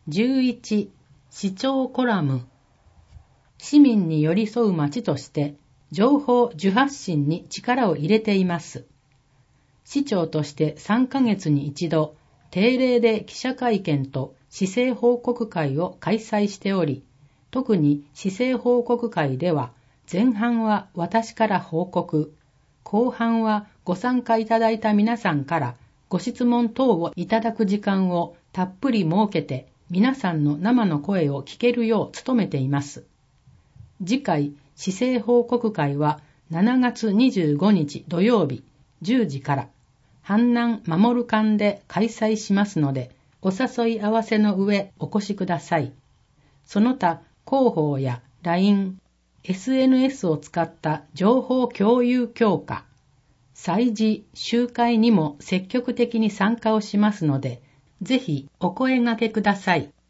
11. 市長コラム。市民に寄り添う町として情報受発信に力を入れています。市長として3ヶ月に一度、定例で記者会見と市政報告会を開催しており、特に市政報告会では、前半は私から報告、後半はご参加いただいた皆さんからご質問等をいただく時間をたっぷり設けて、皆さんの生の声を聞けるよう努めています。次回、市政報告会は7月25日土曜日10時から、阪南守館で開催しますので、お誘い合わせの上お越しください。その他、広報や LINE、SNS を使った情報共有強化、祭事、集会にも積極的に参加をしますので、ぜひお声掛けください。